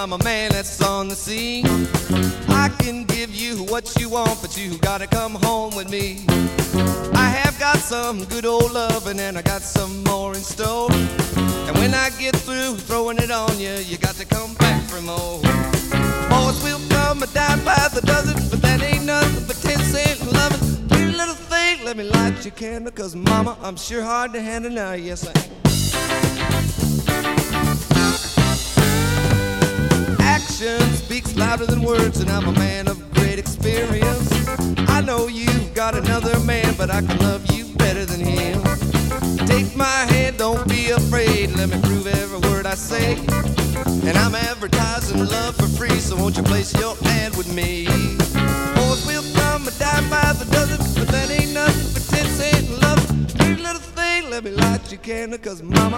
I'm a man that's on the scene. I can give you what you want, but you gotta come home with me. I have got some good old loving and I got some more in store. And when I get through throwing it on you, you got to come back for more. Boys will come a dime by the dozen, but that ain't nothing but 10-cent loving. Pretty little thing, let me light your candle, 'cause mama, I'm sure hard to handle now, yes I am. Action speaks louder than words, and I'm a man of great experience. I know you've got another man, but I can love you better than him. Take my hand, don't be afraid, let me prove every word I say. And I'm advertising love for free, so won't you place your ad with me? Boys will come a dime by the dozen, but that ain't nothing but 10-cent love. Pretty little thing, let me light your candle, 'cause mama,